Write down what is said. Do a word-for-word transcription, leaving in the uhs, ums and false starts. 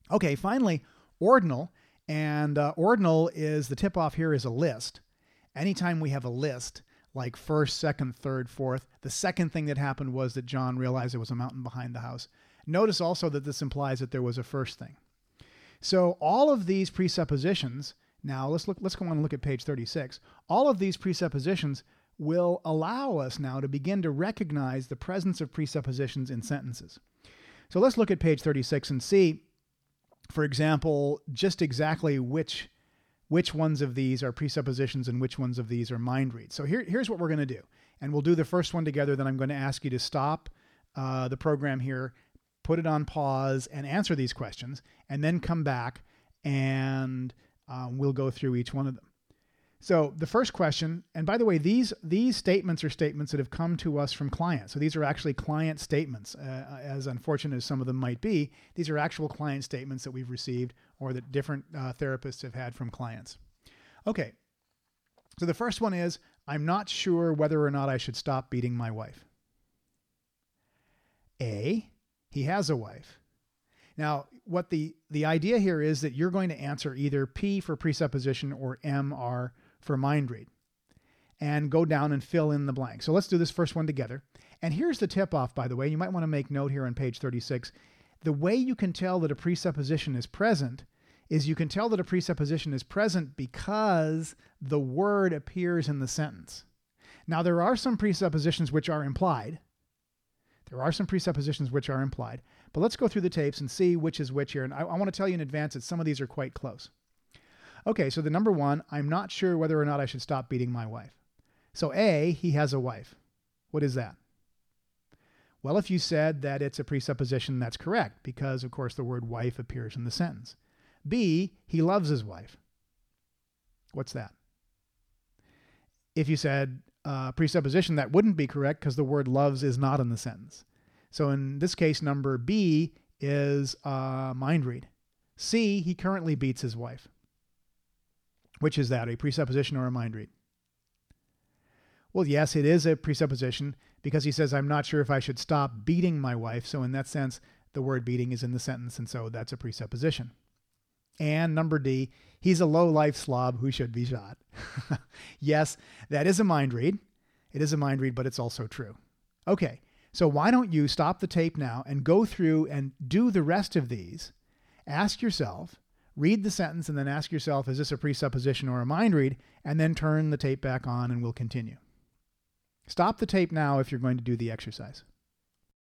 Okay, finally, ordinal. And uh, ordinal is, the tip off here is a list. Anytime we have a list, like first, second, third, fourth, the second thing that happened was that John realized there was a mountain behind the house. Notice also that this implies that there was a first thing. So all of these presuppositions, now let's look, let's go on and look at page thirty-six. All of these presuppositions will allow us now to begin to recognize the presence of presuppositions in sentences. So let's look at page thirty-six and see, for example, just exactly which which ones of these are presuppositions and which ones of these are mind reads. So here, here's what we're going to do. And we'll do the first one together. Then I'm going to ask you to stop uh, the program here, put it on pause, and answer these questions, and then come back and um, we'll go through each one of them. So the first question, and by the way, these these statements are statements that have come to us from clients. So these are actually client statements, uh, as unfortunate as some of them might be. These are actual client statements that we've received or that different uh, therapists have had from clients. Okay, so the first one is, I'm not sure whether or not I should stop beating my wife. A, he has a wife. Now, what the, the idea here is that you're going to answer either P for presupposition or M, R for mind read, and go down and fill in the blank. So let's do this first one together. And here's the tip off, by the way. You might want to make note here on page thirty-six. The way you can tell that a presupposition is present is you can tell that a presupposition is present because the word appears in the sentence. Now, there are some presuppositions which are implied. There are some presuppositions which are implied, but let's go through the tapes and see which is which here. And I, I want to tell you in advance that some of these are quite close. Okay, so the number one, I'm not sure whether or not I should stop beating my wife. So A, he has a wife. What is that? Well, if you said that it's a presupposition, that's correct, because of course the word wife appears in the sentence. B, he loves his wife. What's that? If you said uh, presupposition, that wouldn't be correct because the word loves is not in the sentence. So in this case, number B is uh, mind read. C, he currently beats his wife. Which is that, a presupposition or a mind read? Well, yes, it is a presupposition because he says, I'm not sure if I should stop beating my wife. So in that sense, the word beating is in the sentence, and so that's a presupposition. And number D, he's a low-life slob who should be shot. Yes, that is a mind read. It is a mind read, but it's also true. Okay, so why don't you stop the tape now and go through and do the rest of these. Ask yourself, read the sentence, and then ask yourself, is this a presupposition or a mind read? And then turn the tape back on and we'll continue. Stop the tape now if you're going to do the exercise.